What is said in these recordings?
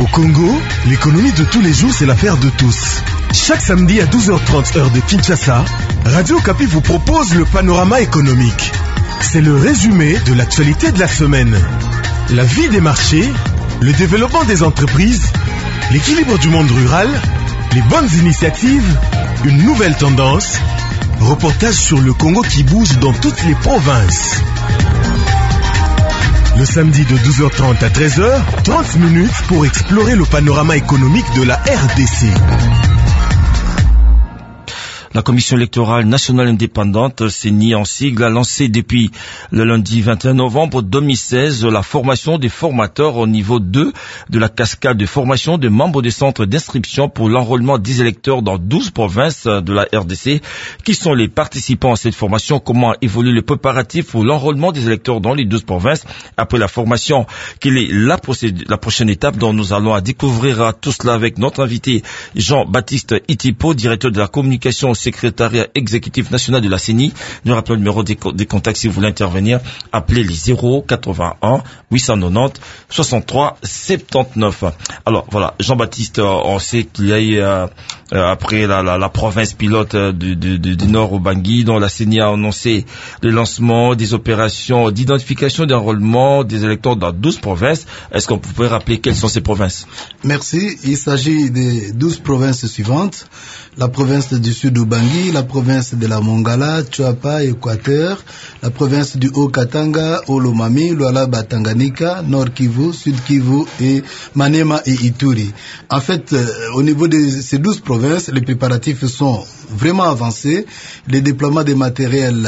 Au Congo, l'économie de tous les jours, c'est l'affaire de tous. Chaque samedi à 12h30 heure de Kinshasa, Radio Okapi vous propose le panorama économique. C'est le résumé de l'actualité de la semaine. La vie des marchés, le développement des entreprises, l'équilibre du monde rural, les bonnes initiatives, une nouvelle tendance, reportage sur le Congo qui bouge dans toutes les provinces. Le samedi de 12h30 à 13h, 30 minutes pour explorer le panorama économique de la RDC. La Commission électorale nationale indépendante, CENI en sigle, a lancé depuis le lundi 21 novembre 2016 la formation des formateurs au niveau 2 de la cascade de formation des membres des centres d'inscription pour l'enrôlement des électeurs dans 12 provinces de la RDC. Qui sont les participants à cette formation? Comment évolue le préparatif pour l'enrôlement des électeurs dans les 12 provinces? Après la formation, quelle est la prochaine étape dont nous allons découvrir tout cela avec notre invité Jean-Baptiste Itipo, directeur de la communication au secrétariat exécutif national de la CENI. Nous rappelons le numéro des contacts si vous voulez intervenir. Appelez les 081 890 63 79. Alors voilà, Jean-Baptiste, on sait qu'il y a eu après la province pilote du Nord au Bangui, dont la CENI a annoncé le lancement des opérations d'identification d'enrôlement des électeurs dans 12 provinces. Est-ce qu'on pourrait rappeler quelles sont ces provinces? Merci. Il s'agit des 12 provinces suivantes. La province du Sud au Bangui, la province de la Mongala, Chuapa, Équateur, la province du Haut-Katanga, Olomami, Lualaba, Tanganyika, Nord Kivu, Sud Kivu et Maniema et Ituri. En fait, au niveau de ces 12 provinces, les préparatifs sont vraiment avancés. Le déploiement des matériels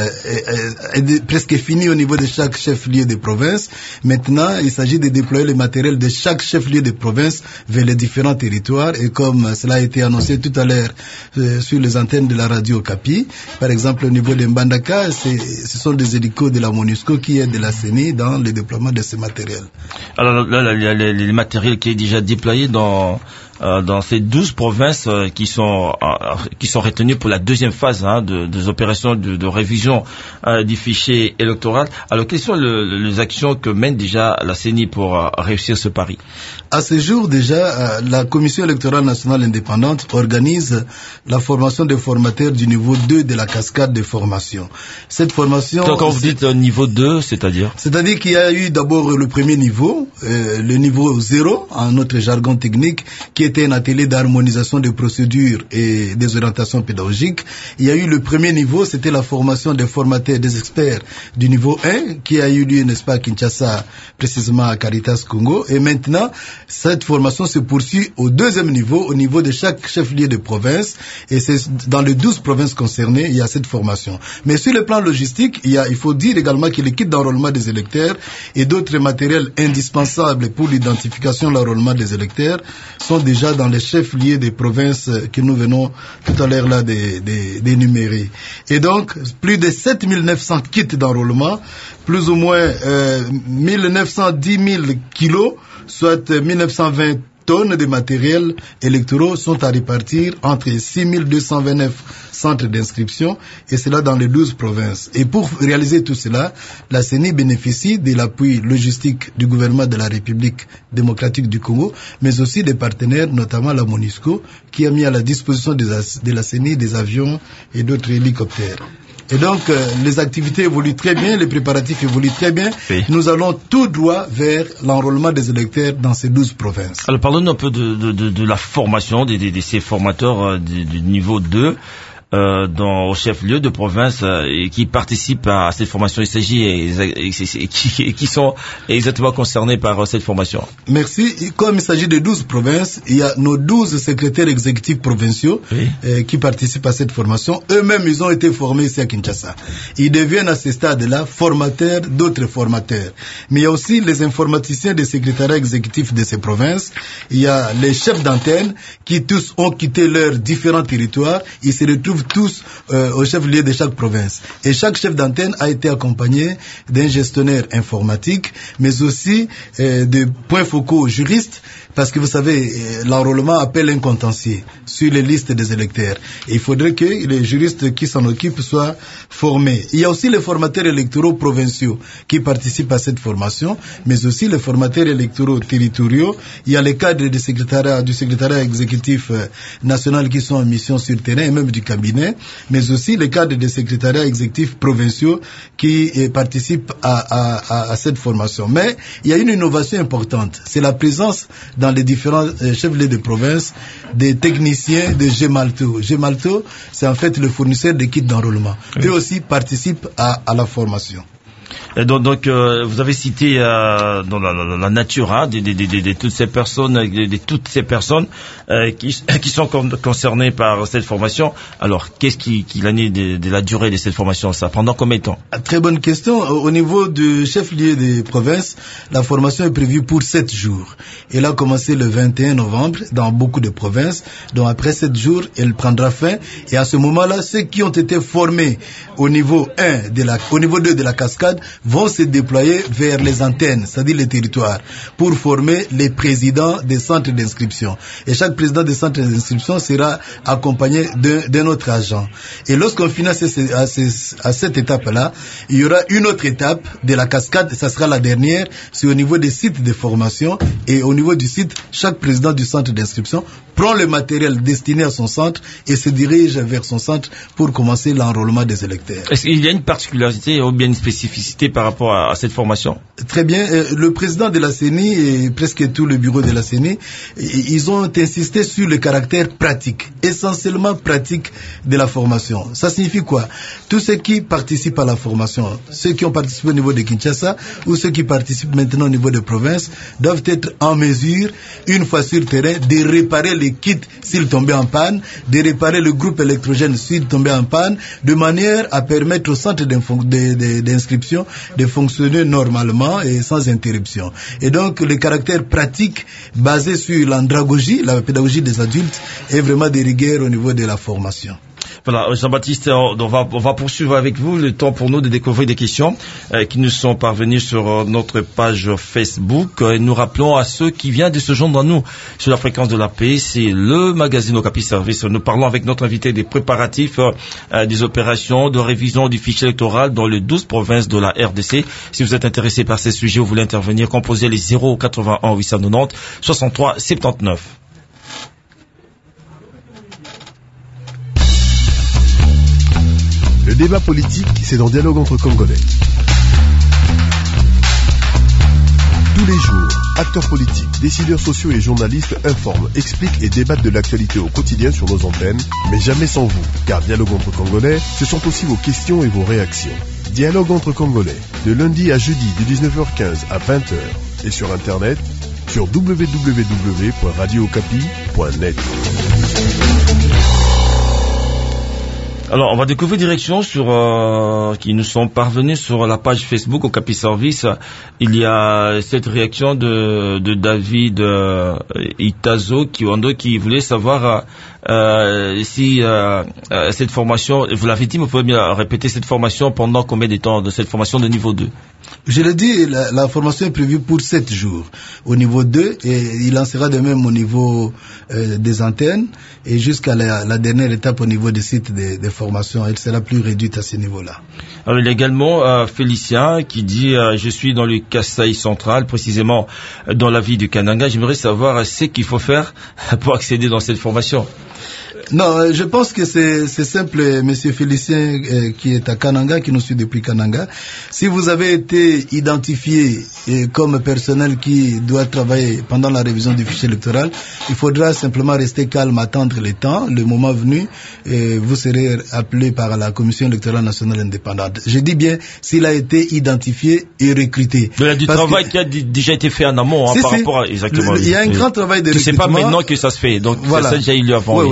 est presque fini au niveau de chaque chef-lieu de province. Maintenant, il s'agit de déployer le matériel de chaque chef-lieu de province vers les différents territoires. Et comme cela a été annoncé tout à l'heure sur les antennes de la radio Okapi, par exemple au niveau de Mbandaka, ce sont des hélicos de la MONUSCO qui aident la CENI dans le déploiement de ces matériels. Alors là, il y a les matériels qui est déjà déployé dans ces 12 provinces qui sont retenues pour la deuxième phase des opérations de révision du fichier électoral. Alors, quelles sont les actions que mène déjà la CENI pour réussir ce pari? À ce jour, déjà, la Commission électorale nationale indépendante organise la formation des formateurs du niveau 2 de la cascade de formation. Cette formation... Donc, quand vous dites niveau 2, c'est-à-dire? C'est-à-dire qu'il y a eu d'abord le premier niveau, le niveau 0, en notre jargon technique, qui était un atelier d'harmonisation des procédures et des orientations pédagogiques. Il y a eu le premier niveau, c'était la formation des formateurs, des experts du niveau 1, qui a eu lieu, n'est-ce pas, à Kinshasa, précisément à Caritas Congo. Et maintenant, cette formation se poursuit au deuxième niveau, au niveau de chaque chef-lieu de province. Et c'est dans les 12 provinces concernées, il y a cette formation. Mais sur le plan logistique, il faut dire également que les kits d'enrôlement des électeurs et d'autres matériels indispensables pour l'identification et l'enrôlement des électeurs sont déjà dans les chefs-lieux des provinces que nous venons tout à l'heure là d'énumérer. Et donc, plus de 7900 kits d'enrôlement, plus ou moins 1910 000 kilos, soit 1920 tonnes de matériel électoraux sont à répartir entre 6229 centres d'inscription, et cela dans les 12 provinces. Et pour réaliser tout cela, la CENI bénéficie de l'appui logistique du gouvernement de la République démocratique du Congo, mais aussi des partenaires, notamment la MONUSCO, qui a mis à la disposition de la CENI des avions et d'autres hélicoptères. Et donc, les activités évoluent très bien, les préparatifs évoluent très bien. Oui. Nous allons tout droit vers l'enrôlement des électeurs dans ces 12 provinces. Alors, parlons un peu de la formation de ces formateurs du niveau 2. Au chef-lieu de province et qui participent à cette formation. Il s'agit qui sont exactement concernés par cette formation. Merci. Comme il s'agit de 12 provinces, il y a nos 12 secrétaires exécutifs provinciaux qui participent à cette formation. Eux-mêmes, ils ont été formés ici à Kinshasa. Ils deviennent à ce stade-là formateurs d'autres formateurs. Mais il y a aussi les informaticiens des secrétariats exécutifs de ces provinces. Il y a les chefs d'antenne qui tous ont quitté leurs différents territoires. Ils se retrouvent trouvent tous au chef-lieu de chaque province. Et chaque chef d'antenne a été accompagné d'un gestionnaire informatique, mais aussi de points focaux juristes, parce que vous savez, l'enrôlement appelle un contentieux sur les listes des électeurs. Et il faudrait que les juristes qui s'en occupent soient formés. Il y a aussi les formateurs électoraux provinciaux qui participent à cette formation, mais aussi les formateurs électoraux territoriaux. Il y a les cadres du secrétariat exécutif national qui sont en mission sur le terrain et même du cabinet, mais aussi les cadres des secrétariats exécutifs provinciaux qui participent à cette formation. Mais il y a une innovation importante, c'est la présence dans les différents chefs-lieux de province des techniciens de Gemalto. Gemalto, c'est en fait le fournisseur des kits d'enrôlement. Eux aussi participent à la formation. Et donc vous avez cité dans la nature de toutes ces personnes, qui sont concernées par cette formation. Alors, qu'est-ce qu'il en est de la durée de cette formation? Ça pendant combien de temps? Très bonne question. Au niveau du chef-lieu des provinces, la formation est prévue pour 7 jours. Elle a commencé le 21 novembre dans beaucoup de provinces. Donc après 7 jours, elle prendra fin. Et à ce moment-là, ceux qui ont été formés au niveau 2 de la cascade vont se déployer vers les antennes, c'est-à-dire les territoires, pour former les présidents des centres d'inscription. Et chaque président des centres d'inscription sera accompagné d'un autre agent. Et lorsqu'on finit à cette étape-là, il y aura une autre étape de la cascade, ça sera la dernière, c'est au niveau des sites de formation. Et au niveau du site, chaque président du centre d'inscription prend le matériel destiné à son centre et se dirige vers son centre pour commencer l'enrôlement des électeurs. Est-ce qu'il y a une particularité ou bien une spécificité par rapport à cette formation? Très bien. Le président de la CENI et presque tout le bureau de la CENI, ils ont insisté sur le caractère pratique, essentiellement pratique de la formation. Ça signifie quoi? Tous ceux qui participent à la formation, ceux qui ont participé au niveau de Kinshasa ou ceux qui participent maintenant au niveau des provinces, doivent être en mesure, une fois sur le terrain, de réparer les kits s'ils tombaient en panne, de réparer le groupe électrogène s'il tombait en panne, de manière à permettre au centre d'inscription de fonctionner normalement et sans interruption. Et donc, le caractère pratique basé sur l'andragogie, la pédagogie des adultes, est vraiment de rigueur au niveau de la formation. Voilà, Jean-Baptiste, on va poursuivre avec vous le temps pour nous de découvrir des questions qui nous sont parvenues sur notre page Facebook. Nous rappelons à ceux qui viennent de se joindre à nous sur la fréquence de la paix, c'est le magazine Okapi Service. Nous parlons avec notre invité des préparatifs des opérations de révision du fichier électoral dans les 12 provinces de la RDC. Si vous êtes intéressé par ces sujets ou vous voulez intervenir, composez les 081 890 63 79. Le débat politique, c'est dans Dialogue entre Congolais. Tous les jours, acteurs politiques, décideurs sociaux et journalistes informent, expliquent et débattent de l'actualité au quotidien sur nos antennes, mais jamais sans vous, car Dialogue entre Congolais, ce sont aussi vos questions et vos réactions. Dialogue entre Congolais, de lundi à jeudi de 19h15 à 20h, et sur Internet, sur www.radiookapi.net. Alors, on va découvrir des réactions qui nous sont parvenues sur la page Facebook Okapi Service. Il y a cette réaction de David Itazo qui voulait savoir si cette formation, vous l'avez dit, mais vous pouvez bien répéter cette formation pendant combien de temps de cette formation de niveau 2? Je l'ai dit, la formation est prévue pour 7 jours au niveau 2 et il en sera de même au niveau des antennes et jusqu'à la dernière étape au niveau des sites de formation. Elle sera plus réduite à ce niveau-là. Alors, il y a également Félicien qui dit je suis dans le Kasaï central, précisément dans la ville du Kananga. J'aimerais savoir ce qu'il faut faire pour accéder dans cette formation. Non, je pense que c'est simple, Monsieur Félicien qui est à Kananga, qui nous suit depuis Kananga. Si vous avez été identifié comme personnel qui doit travailler pendant la révision du fichier électoral, il faudra simplement rester calme, attendre le temps, le moment venu, et vous serez appelé par la Commission électorale nationale indépendante. Je dis bien s'il a été identifié et recruté. Il y a du travail qui a déjà été fait en amont par rapport à exactement. Il y a un grand travail de recrutement. C'est pas maintenant que ça se fait, donc voilà. Ça a déjà eu lieu avant. Oui.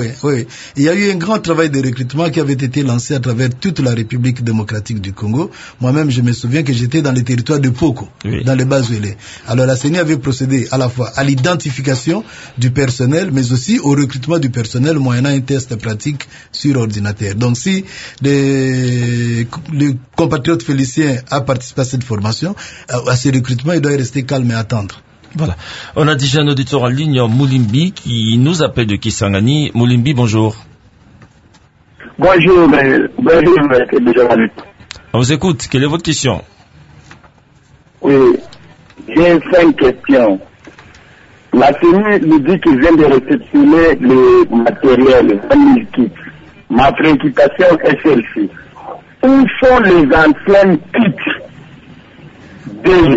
Et il y a eu un grand travail de recrutement qui avait été lancé à travers toute la République démocratique du Congo. Moi-même, je me souviens que j'étais dans les territoires de Poko, dans les bases Ouélé. Alors la CENI avait procédé à la fois à l'identification du personnel, mais aussi au recrutement du personnel moyennant un test pratique sur ordinateur. Donc si le compatriote Félicien a participé à cette formation, à ce recrutement, il doit rester calme et attendre. Voilà. On a déjà un auditeur en ligne, Moulimbi, qui nous appelle de Kisangani. Moulimbi, bonjour. Bonjour, bonjour, On vous écoute. Quelle est votre question? Oui, j'ai 5 questions. La CENI nous dit qu'ils viennent de réceptionner le matériel, 20 000 kits. Ma préoccupation est celle-ci. Où sont les anciennes kits de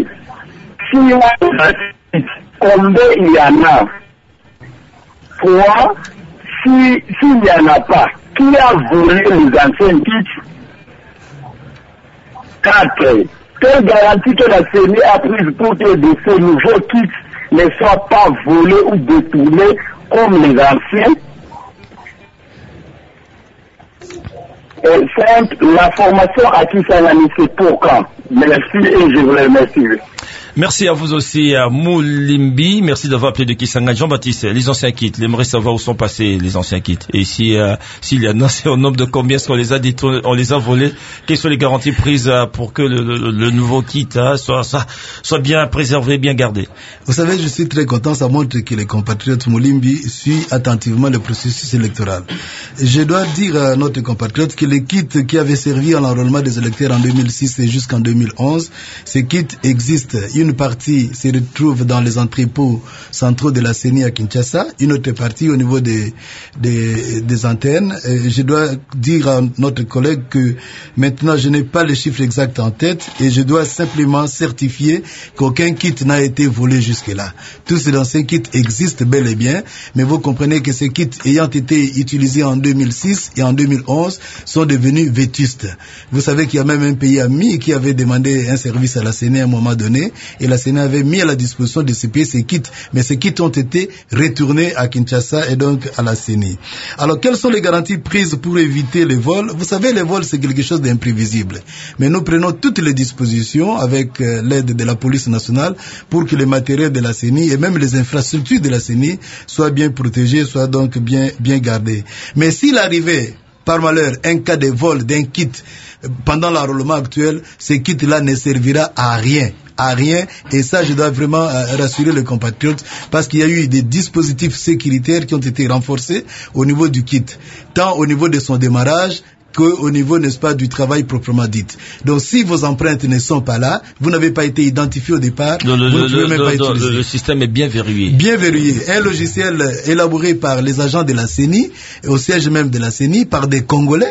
combien il y en a? 3, s'il n'y en a pas, qui a volé les anciennes kits? 4, quelle garantie que la CENI a prise pour que de ces nouveaux kits ne soient pas volés ou détournés comme les anciens? Et 5, la formation à Kisangani, c'est pour quand? Merci et je vous remercie. Merci à vous aussi, à Moulimbi. Merci d'avoir appelé de Kisangani. Jean-Baptiste, les anciens kits, j'aimerais savoir où sont passés les anciens kits. Et si, s'il y en a, c'est au nombre de combien est-ce qu'on les a détournés, on les a volés? Quelles sont les garanties prises pour que le nouveau kit soit bien préservé, bien gardé? Vous savez, je suis très content. Ça montre que les compatriotes Moulimbi suivent attentivement le processus électoral. Je dois dire à notre compatriote que les kits qui avaient servi à l'enrôlement des électeurs en 2006 et jusqu'en 2011, ces kits existent. Une partie se retrouve dans les entrepôts centraux de la CENI à Kinshasa, une autre partie au niveau des antennes. Et je dois dire à notre collègue que maintenant je n'ai pas les chiffres exacts en tête et je dois simplement certifier qu'aucun kit n'a été volé jusque-là. Tous ces anciens kits existent bel et bien, mais vous comprenez que ces kits ayant été utilisés en 2006 et en 2011 sont devenus vétustes. Vous savez qu'il y a même un pays ami qui avait demandé un service à la CENI à un moment donné et la CENI avait mis à la disposition de ces pays ces kits, mais ces kits ont été retournés à Kinshasa et donc à la CENI. Alors quelles sont les garanties prises pour éviter les vols? Vous savez, les vols c'est quelque chose d'imprévisible, mais nous prenons toutes les dispositions avec l'aide de la police nationale pour que les matériels de la CENI et même les infrastructures de la CENI soient bien protégés, soient donc bien gardés. Mais s'il arrivait par malheur un cas de vol d'un kit pendant l'enrôlement actuel, ce kit-là ne servira à rien. Et ça, je dois vraiment rassurer les compatriotes parce qu'il y a eu des dispositifs sécuritaires qui ont été renforcés au niveau du kit, tant au niveau de son démarrage qu'au niveau, n'est-ce pas, du travail proprement dit. Donc, si vos empreintes ne sont pas là, vous n'avez pas été identifié au départ, vous ne pouvez même pas utiliser. Le système est bien verrouillé. Bien verrouillé. Un logiciel élaboré par les agents de la CENI, au siège même de la CENI, par des Congolais,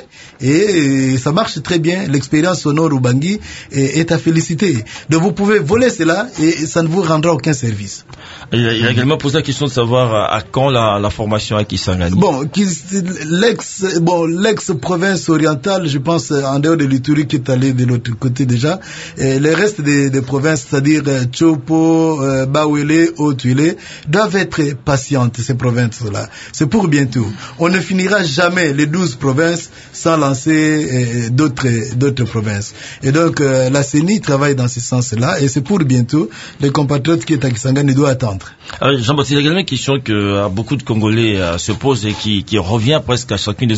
et ça marche très bien. L'expérience sonore Ubangi est à féliciter. Donc, vous pouvez voler cela et ça ne vous rendra aucun service. Il a également posé la question de savoir à quand la formation à Kisangani. Bon, l'ex-province orientale, je pense, en dehors de l'Ituri qui est allé de l'autre côté déjà, et les restes des provinces, c'est-à-dire Chopo, Bawele, Haut-Tuile, doivent être patientes, ces provinces-là. C'est pour bientôt. On ne finira jamais les 12 provinces sans lancer d'autres provinces. Et donc, la CENI travaille dans ce sens-là, et c'est pour bientôt. Les compatriotes qui est à Kisangani doivent attendre. Jean-Baptiste, il y a également une question que beaucoup de Congolais se posent et qui revient presque à chacune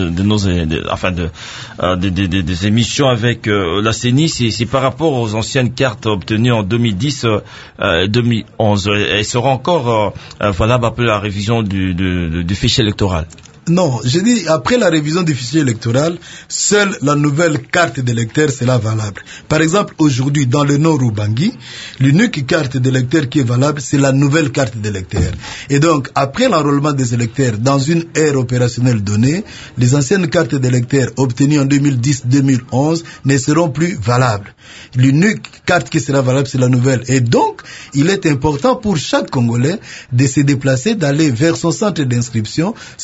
des émissions avec la CENI, c'est par rapport aux anciennes cartes obtenues en 2010 2011. Elles seront encore valables après la révision du fichier électoral. Non, je dis, après la révision du fichier électoral, seule la nouvelle carte d'électeur sera valable. Par exemple, aujourd'hui, dans le Nord Ubangi, l'unique carte d'électeur qui est valable, c'est la nouvelle carte d'électeur. Et donc, après l'enrôlement des électeurs dans une ère opérationnelle donnée, les anciennes cartes d'électeurs obtenues en 2010-2011 ne seront plus valables. L'unique carte qui sera valable, c'est la nouvelle. Et donc, il est important pour chaque Congolais de se déplacer, d'aller vers son centre d'inscription, situé à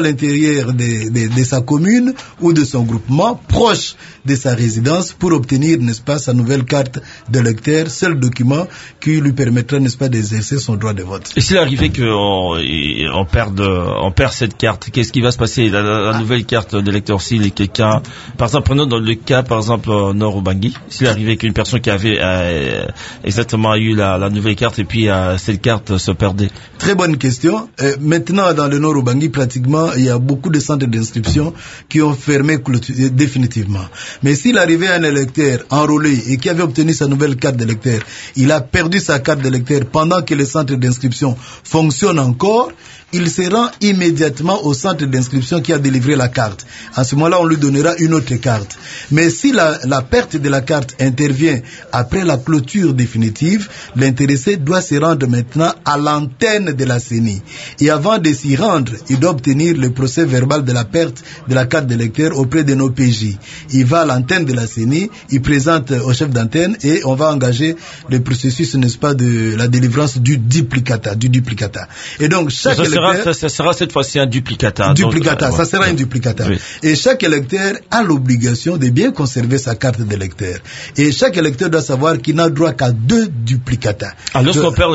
l'intérieur de sa commune ou de son groupement, proche de sa résidence, pour obtenir, n'est-ce pas, sa nouvelle carte d'électeur, seul document qui lui permettra, n'est-ce pas, d'exercer son droit de vote. Et s'il arrivait qu'on perd cette carte, qu'est-ce qui va se passer? La nouvelle carte d'électeur, s'il est quelqu'un, par exemple, prenons dans le cas, par exemple, Nord Ubangi, s'il arrivait qu'une personne qui avait exactement eu la nouvelle carte et puis cette carte se perdait. Très bonne question. Maintenant, dans le Nord Ubangi, pratiquement, il y a beaucoup de centres d'inscription qui ont fermé définitivement. Mais s'il arrivait un électeur enrôlé et qui avait obtenu sa nouvelle carte d'électeur, il a perdu sa carte d'électeur pendant que le centre d'inscription fonctionne encore, il se rend immédiatement au centre d'inscription qui a délivré la carte. À ce moment-là, on lui donnera une autre carte. Mais si la perte de la carte intervient après la clôture définitive, l'intéressé doit se rendre maintenant à l'antenne de la CENI. Et avant de s'y rendre, il doit obtenir le procès verbal de la perte de la carte d'électeur auprès de nos PJ. Il va à l'antenne de la CENI, il présente au chef d'antenne et on va engager le processus, n'est-ce pas, de la délivrance du duplicata. Et donc, chaque ça sera cette fois-ci un duplicata. Ça sera un duplicata. Oui. Et chaque électeur a l'obligation de bien conserver sa carte d'électeur. Et chaque électeur doit savoir qu'il n'a droit qu'à 2 duplicata. Lorsqu'on perd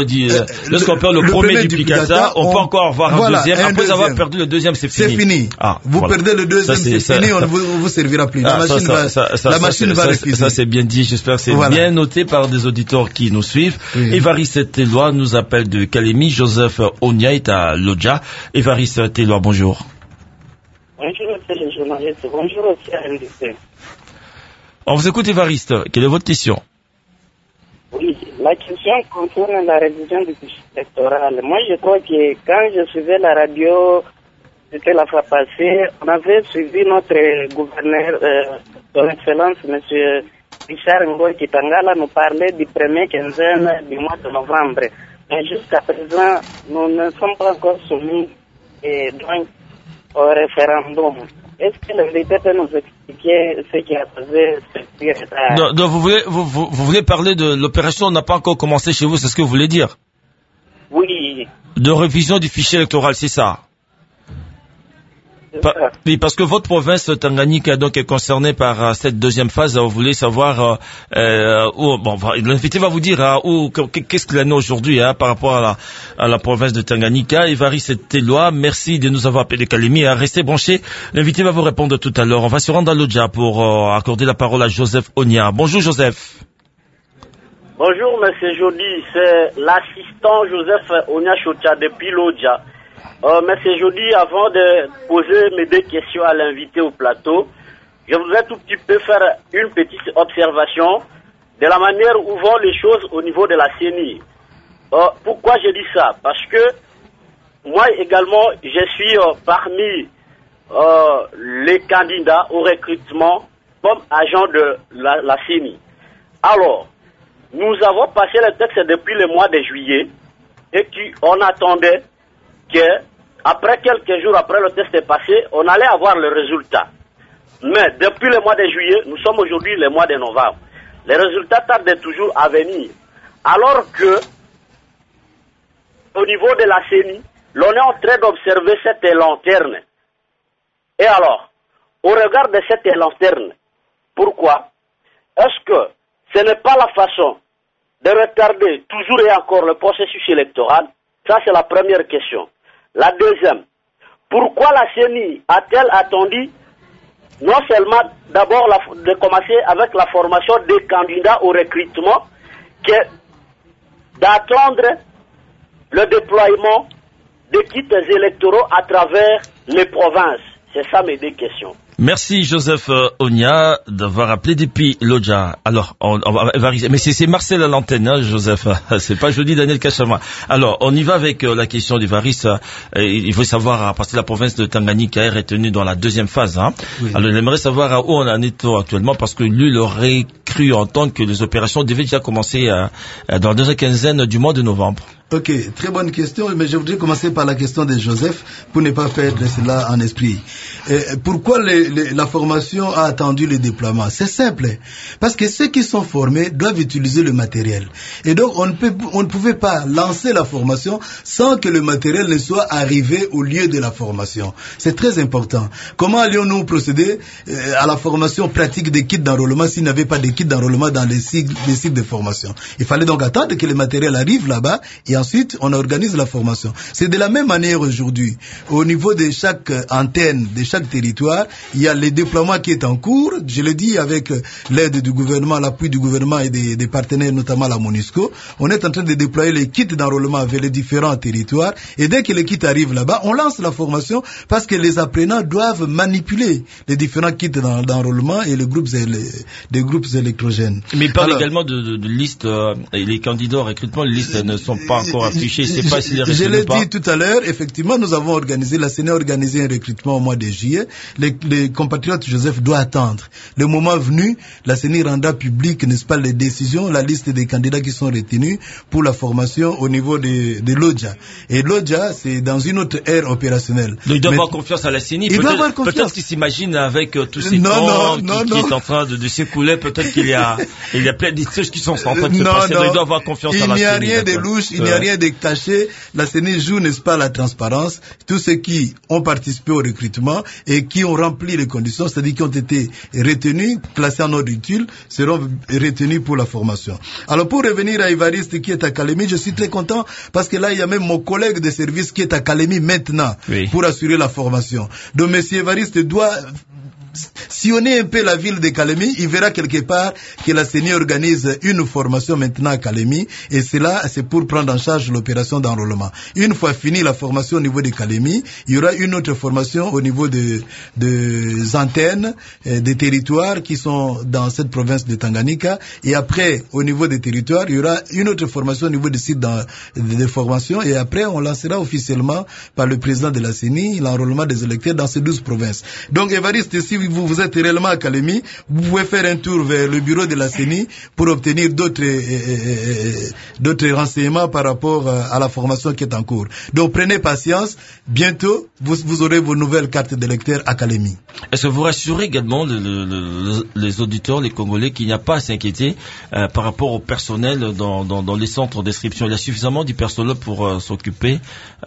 le premier duplicata, on peut encore avoir un deuxième. Après avoir perdu le deuxième, c'est fini. C'est fini. Vous perdez le deuxième, c'est fini, on ne vous servira plus. La machine va refuser. Ça c'est bien dit, j'espère que c'est bien noté par des auditeurs qui nous suivent. Évariste Télois nous appelle de Kalemi, Joseph Onia est à Lodja. Évariste Télois, bonjour. Bonjour, monsieur le journaliste. Bonjour aussi à l'invité. On vous écoute, Évariste. Quelle est votre question? Oui, la question concerne la révision du fichier électoral. Moi, je crois que quand je suivais la radio, c'était la fois passée, on avait suivi notre gouverneur, son excellence, monsieur Richard Ngoy Kitangala, nous parlait du premier quinzaine du mois de novembre. Mais jusqu'à présent, nous ne sommes pas encore soumis donc, au référendum. Est-ce que l'invité peut nous expliquer ce qui a causé ce retard? Donc vous voulez parler de l'opération n'a pas encore commencé chez vous, c'est ce que vous voulez dire? Oui. De révision du fichier électoral, c'est ça? Oui, parce que votre province Tanganyika donc est concernée par cette deuxième phase. Vous voulez savoir l'invité va vous dire qu'est-ce qu'il en est aujourd'hui par rapport à la province de Tanganyika. Évariste Télois, merci de nous avoir appelé Kalemi. Restez branchés. L'invité va vous répondre tout à l'heure. On va se rendre à Lodja pour accorder la parole à Joseph Onia. Bonjour Joseph. Bonjour monsieur Jody, c'est l'assistant Joseph Onia Chocha depuis Lodja. Monsieur Jody, avant de poser mes 2 questions à l'invité au plateau, je voudrais tout petit peu faire une petite observation de la manière où vont les choses au niveau de la CENI. Pourquoi je dis ça? Parce que moi également, je suis parmi les candidats au recrutement comme agent de la CENI. Alors, nous avons passé le texte depuis le mois de juillet et on attendait que après quelques jours après le test est passé, on allait avoir le résultat. Mais depuis le mois de juillet, nous sommes aujourd'hui le mois de novembre. Les résultats tardent toujours à venir. Alors que, au niveau de la CENI, l'on est en train d'observer cette lanterne. Et alors, au regard de cette lanterne, pourquoi est-ce que ce n'est pas la façon de retarder toujours et encore le processus électoral? Ça, c'est la première question. La deuxième, pourquoi la CENI a-t-elle attendu non seulement d'abord de commencer avec la formation des candidats au recrutement, que d'attendre le déploiement des kits électoraux à travers les provinces? C'est ça mes 2 questions. Merci Joseph Onia d'avoir appelé depuis Lodja. Alors, on va mais c'est Marcel à l'antenne, hein, Joseph. C'est pas jeudi Daniel Kachama. Alors, on y va avec la question d'Évariste. Il faut savoir, parce que la province de Tanganyika est retenue dans la deuxième phase. Hein. Oui. Alors, il aimerait savoir où on en est actuellement, parce que lui, il aurait cru entendre que les opérations devaient déjà commencer dans la deuxième quinzaine du mois de novembre. Ok, très bonne question, mais je voudrais commencer par la question de Joseph pour ne pas perdre cela en esprit. Pourquoi la formation a attendu le déploiement? C'est simple, parce que ceux qui sont formés doivent utiliser le matériel. Et donc on ne pouvait pas lancer la formation sans que le matériel ne soit arrivé au lieu de la formation. C'est très important. Comment allions-nous procéder à la formation pratique des kits d'enrôlement s'il n'y avait pas de kits d'enrôlement dans les sites de formation? Il fallait donc attendre que le matériel arrive là-bas et ensuite on organise la formation. C'est de la même manière aujourd'hui. Au niveau de chaque antenne, de chaque territoire, il y a le déploiement qui est en cours. Je le dis avec l'aide du gouvernement, l'appui du gouvernement et des partenaires, notamment la MONUSCO. On est en train de déployer les kits d'enrôlement vers les différents territoires. Et dès que les kits arrivent là-bas, on lance la formation parce que les apprenants doivent manipuler les différents kits d'enrôlement et les groupes électrogènes. Mais il parle également de listes, et les candidats au recrutement, les listes ne sont pas encore affichées. C'est pas si les je l'ai dit tout à l'heure, effectivement, nous avons organisé, la CENI a organisé un recrutement au mois de juillet. Les compatriotes Joseph doivent attendre. Le moment venu, la CENI rendra public, n'est-ce pas, les décisions, la liste des candidats qui sont retenus pour la formation au niveau de l'ODJA. Et l'ODJA, c'est dans une autre ère opérationnelle. Donc, il doit avoir confiance à la CENI. Peut-être qu'il s'imagine avec tous ces temps qui est en train de s'écouler, peut-être qu'il y a plein de choses qui sont en train de se passer. Donc, il doit avoir confiance à la CENI. Il n'y a rien de louche, il n'y a rien de caché. La CENI joue, n'est-ce pas, la transparence. Tous ceux qui ont participé au recrutement et qui ont rempli les conditions, c'est-à-dire qui ont été retenus, classés en ordre utile, seront retenus pour la formation. Alors, pour revenir à Évariste qui est à Kalemi, je suis très content parce que là, il y a même mon collègue de service qui est à Kalemi maintenant pour assurer la formation. Donc, monsieur Évariste doit sillonner un peu la ville de Kalemi, il verra quelque part que la CENI organise une formation maintenant à Kalemi, et c'est pour prendre en charge l'opération d'enrôlement. Une fois finie la formation au niveau de Kalemi, il y aura une autre formation au niveau des antennes, des territoires qui sont dans cette province de Tanganyika, et après, au niveau des territoires, il y aura une autre formation au niveau des sites de formation, et après, on lancera officiellement par le président de la CENI l'enrôlement des électeurs dans ces 12 provinces. Donc, Évariste, si vous êtes réellement à Kalemi, vous pouvez faire un tour vers le bureau de la CENI pour obtenir d'autres renseignements par rapport à la formation qui est en cours. Donc prenez patience, bientôt vous aurez vos nouvelles cartes d'électeurs à Kalemi. Est-ce que vous rassurez également les auditeurs, les Congolais, qu'il n'y a pas à s'inquiéter par rapport au personnel dans les centres d'inscription? Il y a suffisamment du personnel pour s'occuper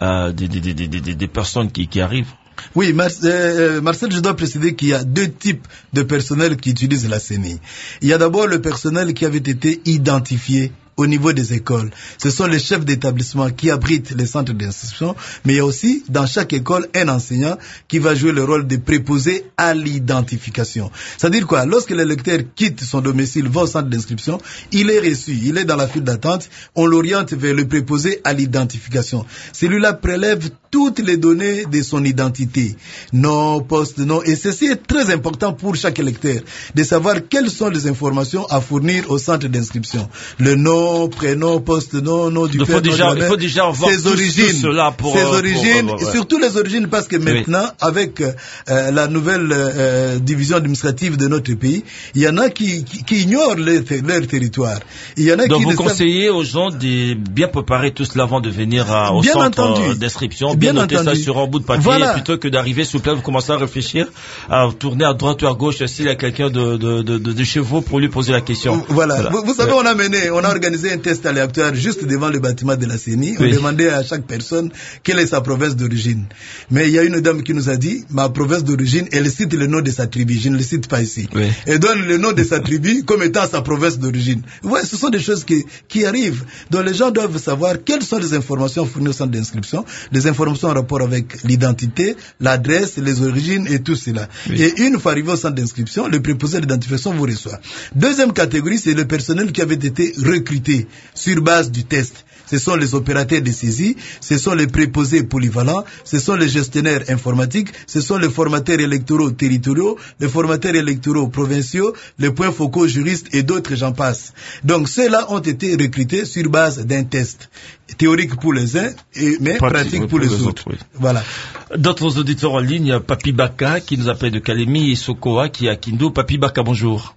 des personnes qui arrivent? Oui, Marcel, je dois préciser qu'il y a deux types de personnel qui utilisent la CENI. Il y a d'abord le personnel qui avait été identifié au niveau des écoles. Ce sont les chefs d'établissement qui abritent les centres d'instruction, mais il y a aussi dans chaque école un enseignant qui va jouer le rôle de préposé à l'identification. C'est-à-dire quoi? Lorsque l'électeur quitte son domicile, va au centre d'inscription, il est reçu, il est dans la file d'attente, on l'oriente vers le préposé à l'identification. Celui-là prélève toutes les données de son identité, nom, poste, nom, et ceci est très important pour chaque électeur, de savoir quelles sont les informations à fournir au centre d'inscription. Le nom, prénom, poste, nom du père, il faut déjà avoir ses origines, surtout les origines, parce que maintenant, avec la nouvelle division administrative de notre pays, il y en a qui ignorent leur territoire. Il y en a donc vous conseillez aux gens de bien préparer tout cela avant de venir au centre d'inscription, bien noter ça sur un bout de papier, plutôt que d'arriver sur place, vous commencez à réfléchir, à tourner à droite ou à gauche s'il y a quelqu'un de chez vous pour lui poser la question. Voilà. Vous savez, on a organisé un test aléatoire juste devant le bâtiment de la CENI. On demandait à chaque personne quelle est sa province d'origine. Mais il y a une dame qui nous a dit, ma province d'origine, elle cite le nom de sa tribu. Je ne le cite pas ici. Elle donne le nom de sa tribu comme étant sa province d'origine. Ouais, ce sont des choses qui arrivent. Donc les gens doivent savoir quelles sont les informations fournies au centre d'inscription, les informations en rapport avec l'identité, l'adresse, les origines et tout cela. Et une fois arrivé au centre d'inscription, le préposé à l'identification vous reçoit. Deuxième catégorie, c'est le personnel qui avait été recruté sur base du test. Ce sont les opérateurs de saisie, ce sont les préposés polyvalents, ce sont les gestionnaires informatiques, ce sont les formateurs électoraux territoriaux, les formateurs électoraux provinciaux, les points focaux juristes et d'autres, j'en passe. Donc ceux-là ont été recrutés sur base d'un test théorique pour les uns, mais pratique pour les autres. Voilà. D'autres auditeurs en ligne, Papi Baka qui nous appelle de Kalemi et Sokoa qui est à Kindu. Papi Baka, bonjour.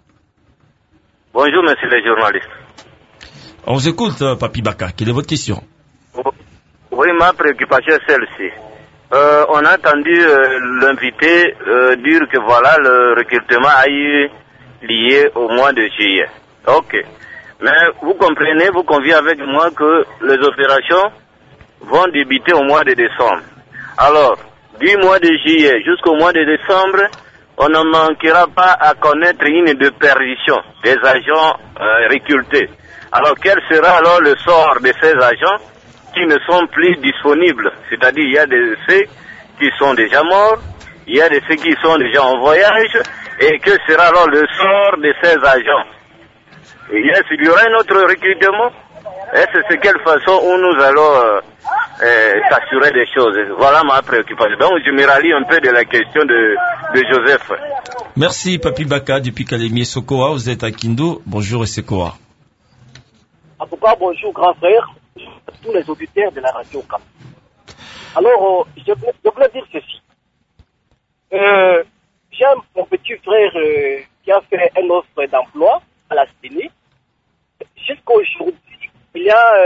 Bonjour, monsieur le journaliste. On vous écoute, Papi Baka. Quelle est votre question? ma préoccupation est celle-ci. On a entendu l'invité dire que voilà, le recrutement a eu lié au mois de juillet. Ok. Mais vous comprenez, vous conviez avec moi que les opérations vont débuter au mois de décembre. Alors, du mois de juillet jusqu'au mois de décembre, on ne manquera pas à connaître une déperdition des agents recrutés. Alors, quel sera alors le sort de ces agents qui ne sont plus disponibles? C'est-à-dire, il y a de ceux qui sont déjà morts, il y a de ceux qui sont déjà en voyage, et que sera alors le sort de ces agents? Il y aura un autre recrutement? Est-ce de quelle façon où nous allons s'assurer des choses? Voilà ma préoccupation. Donc je me rallie un peu de la question de Joseph. Merci Papi Baka depuis Kalemi et Sokoa. Vous êtes à Kindu. Bonjour et Sokoa. En tout cas, bonjour grand frère, tous les auditeurs de la radio Cap. Alors, je voulais dire ceci. J'ai mon petit frère qui a fait une offre d'emploi à la CENI. Jusqu'à aujourd'hui, il y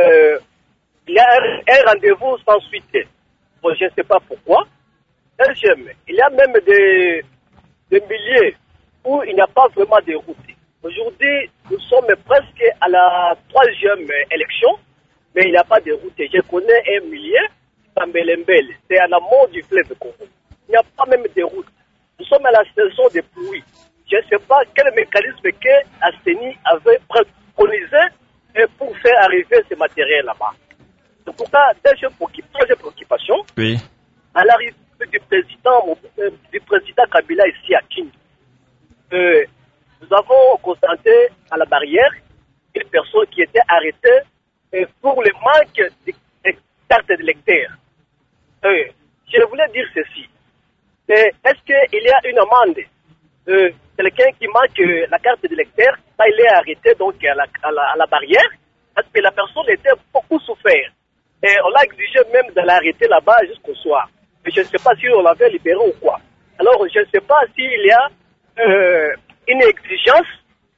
a un rendez-vous sans suite. Bon, je ne sais pas pourquoi. Deuxième, il y a même des milliers où il n'y a pas vraiment de route. Aujourd'hui, nous sommes presque à la 3e élection, mais il n'y a pas de route. Je connais un millier, Tambelembele, c'est en amont du fleuve Congo. Il n'y a pas même de route. Nous sommes à la saison des pluies. Je ne sais pas quel mécanisme que la CENI avait préconisé pour faire arriver ce matériel là-bas. En tout cas, deuxième préoccupation, oui. À l'arrivée du président Kabila ici à Kindu, nous avons constaté à la barrière une personne qui était arrêtée pour le manque de carte d'électeur. Je voulais dire ceci. Est-ce qu'il y a une amende quelqu'un qui manque la carte d'électeur, il est arrêté donc à la barrière, parce que la personne était beaucoup souffert. Et on l'a exigé même de l'arrêter là-bas jusqu'au soir. Mais je ne sais pas si on l'avait libéré ou quoi. Alors je ne sais pas s'il y a une exigence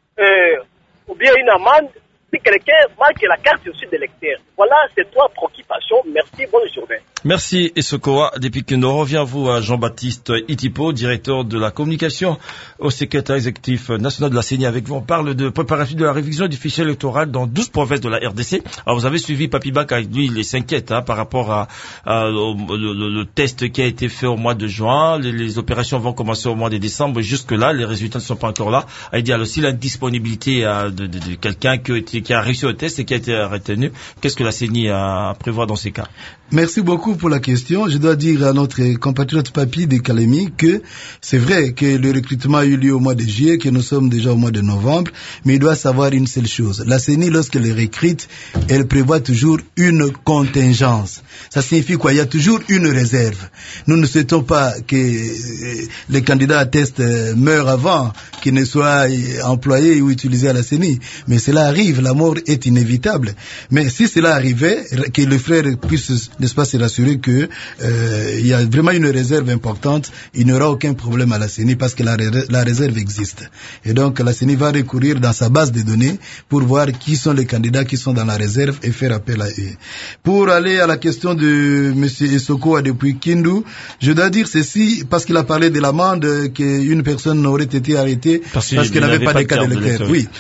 ou bien une amende si quelqu'un manque la carte aussi d'électeur. Voilà ces 3 préoccupations. Merci, bonne journée. Merci Essokoa. Depuis que nous revient vous à Jean-Baptiste Itipo, directeur de la communication au secrétaire exécutif national de la CENI. Avec vous, on parle de préparation de la révision du fichier électoral dans 12 provinces de la RDC. Alors vous avez suivi Papi Baka, lui il s'inquiète par rapport à le test qui a été fait au mois de juin. Les opérations vont commencer au mois de décembre. Jusque-là, les résultats ne sont pas encore là. Il dit aussi la disponibilité de quelqu'un qui a réussi au test et qui a été retenu. Qu'est-ce que la CENI a à prévoir dans ces cas? Merci beaucoup pour la question. Je dois dire à notre compatriote Papi de Kalemi que c'est vrai que le recrutement a eu lieu au mois de juillet, que nous sommes déjà au mois de novembre, mais il doit savoir une seule chose. La CENI, lorsqu'elle recrute, elle prévoit toujours une contingence. Ça signifie quoi? Il y a toujours une réserve. Nous ne souhaitons pas que les candidats à test meurent avant qu'ils ne soient employés ou utilisés à la CENI. Mais cela arrive, la mort est inévitable. Mais si cela arrivait, que le frère puisse, n'est-ce pas, se rassurer que il y a vraiment une réserve importante, il n'y aura aucun problème à la CENI parce que la réserve existe. Et donc la CENI va recourir dans sa base de données pour voir qui sont les candidats qui sont dans la réserve et faire appel à eux. Pour aller à la question de monsieur Essokoa depuis Kindu, je dois dire ceci parce qu'il a parlé de l'amende qu'une personne aurait été arrêtée parce qu'elle n'avait pas de carte d'électeur. Oui.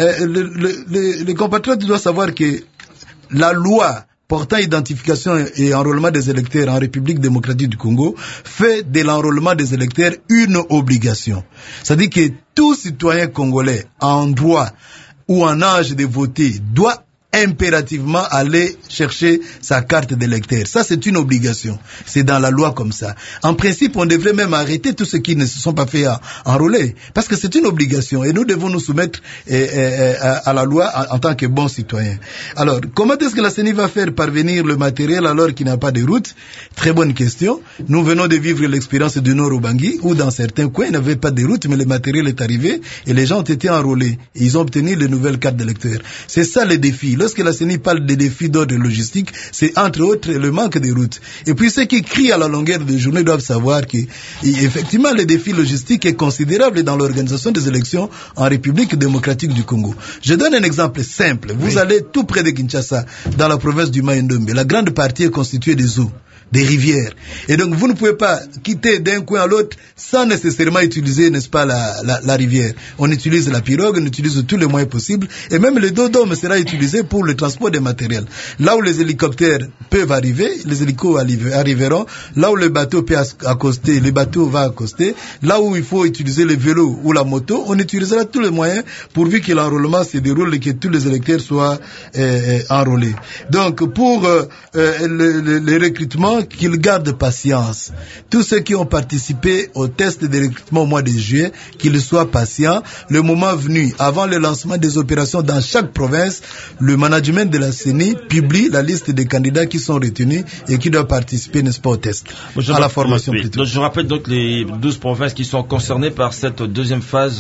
Les compatriotes doivent savoir que la loi portant identification et enrôlement des électeurs en République démocratique du Congo fait de l'enrôlement des électeurs une obligation. C'est-à-dire que tout citoyen congolais en droit ou en âge de voter doit impérativement aller chercher sa carte d'électeur. Ça, c'est une obligation. C'est dans la loi comme ça. En principe, on devrait même arrêter tous ceux qui ne se sont pas fait enrôler. Parce que c'est une obligation. Et nous devons nous soumettre à la loi en tant que bons citoyens. Alors, comment est-ce que la CENI va faire parvenir le matériel alors qu'il n'y a pas de route? Très bonne question. Nous venons de vivre l'expérience du Nord-Ubangi où dans certains coins, il n'y avait pas de route, mais le matériel est arrivé et les gens ont été enrôlés. Et ils ont obtenu les nouvelles cartes d'électeurs. C'est ça le défi. lorsque la CENI parle des défis d'ordre logistique, c'est entre autres le manque de routes. Et puis ceux qui crient à la longueur de journée doivent savoir que, effectivement, le défi logistique est considérable dans l'organisation des élections en République démocratique du Congo. Je donne un exemple simple. Vous allez tout près de Kinshasa, dans la province du Mai-Ndombe. La grande partie est constituée des eaux, des rivières. Et donc, vous ne pouvez pas quitter d'un coin à l'autre sans nécessairement utiliser, n'est-ce pas, la rivière. On utilise la pirogue, on utilise tous les moyens possibles. Et même le dos d'homme sera utilisé pour le transport des matériels. Là où les hélicoptères peuvent arriver, les hélicos arriveront. Là où le bateau peut accoster, le bateau va accoster. Là où il faut utiliser le vélo ou la moto, on utilisera tous les moyens pourvu que l'enrôlement se déroule et que tous les électeurs soient enrôlés. Donc, pour le recrutement, qu'ils gardent patience. Tous ceux qui ont participé au test de recrutement au mois de juillet, qu'ils soient patients. Le moment venu, avant le lancement des opérations dans chaque province, le management de la CENI publie la liste des candidats qui sont retenus et qui doivent participer, n'est-ce pas, au test, à la formation plutôt. Donc, je rappelle donc les 12 provinces qui sont concernées par cette deuxième phase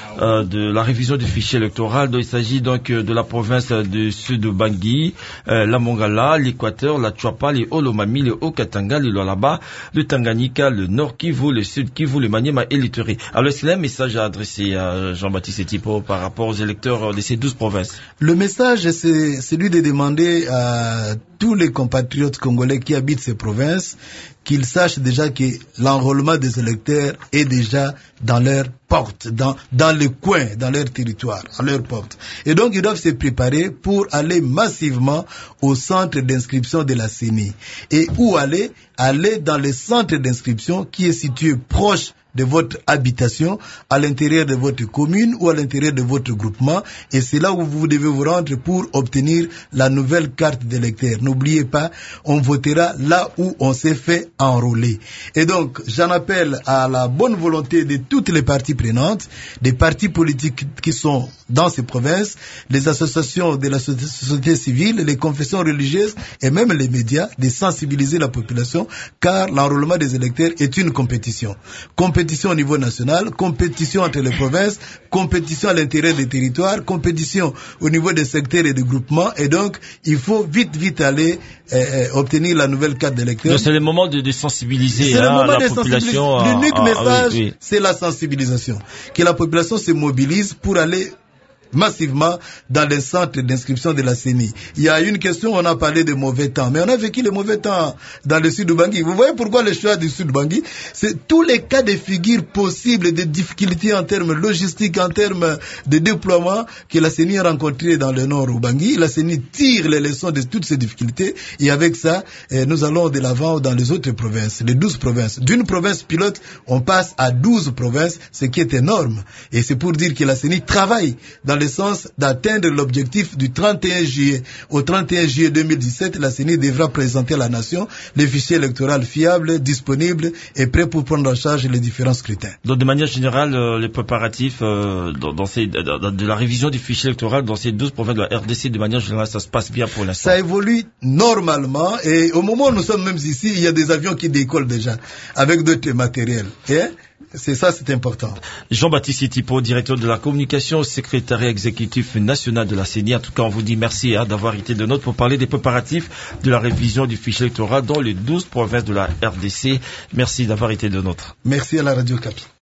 de la révision du fichier électoral. Donc, il s'agit donc de la province du Sud-Bangui, la Mongala, l'Équateur, la Chuapa, les Olomami, le Haut-Katanga, le Lualaba, le Tanganyika, le Nord Kivu, le Sud Kivu, le Maniema et l'Ituri. Alors, est-ce qu'il y a un message à adresser à Jean-Baptiste Etipo par rapport aux électeurs de ces 12 provinces? Le message, c'est celui de demander à tous les compatriotes congolais qui habitent ces provinces qu'ils sachent déjà que l'enrôlement des électeurs est déjà dans leur porte, dans le coin, dans leur territoire, à leur porte. Et donc, ils doivent se préparer pour aller massivement au centre d'inscription de la CENI. Et où aller? Aller dans le centre d'inscription qui est situé proche de votre habitation, à l'intérieur de votre commune ou à l'intérieur de votre groupement, et c'est là où vous devez vous rendre pour obtenir la nouvelle carte d'électeur. N'oubliez pas, on votera là où on s'est fait enrôler. Et donc, j'en appelle à la bonne volonté de toutes les parties prenantes, des partis politiques qui sont dans ces provinces, les associations de la société civile, les confessions religieuses et même les médias, de sensibiliser la population, car l'enrôlement des électeurs est une compétition. Compétition au niveau national, compétition entre les provinces, compétition à l'intérieur des territoires, compétition au niveau des secteurs et des groupements, et donc il faut vite aller obtenir la nouvelle carte d'électeur. Donc c'est le moment de sensibiliser la population. L'unique message, c'est la sensibilisation. Que la population se mobilise pour aller massivement dans les centres d'inscription de la CENI. Il y a une question, on a parlé de mauvais temps, mais on a vécu les mauvais temps dans le sud du Bangui. Vous voyez pourquoi le choix du sud du Bangui? C'est tous les cas de figure possibles, de difficultés en termes logistiques, en termes de déploiement que la CENI a rencontré dans le nord du Bangui. La CENI tire les leçons de toutes ces difficultés et avec ça, nous allons de l'avant dans les autres provinces, les 12 provinces. D'une province pilote, on passe à 12 provinces, ce qui est énorme. Et c'est pour dire que la CENI travaille dans le sens d'atteindre l'objectif du 31 juillet. Au 31 juillet 2017, la CENI devra présenter à la nation les fichiers électoraux fiables, disponibles et prêts pour prendre en charge les différents scrutins. Donc, de manière générale, les préparatifs de la révision du fichier électoral dans ces 12 provinces de la RDC, de manière générale, ça se passe bien pour l'instant? Ça évolue normalement et au moment où nous sommes même ici, il y a des avions qui décollent déjà avec d'autres matériels. C'est ça, c'est important. Jean-Baptiste Etipo, directeur de la communication au secrétariat exécutif national de la CENI. En tout cas, on vous dit merci d'avoir été de nôtre pour parler des préparatifs de la révision du fichier électoral dans les 12 provinces de la RDC. Merci d'avoir été de nôtre. Merci à la Radio Capi.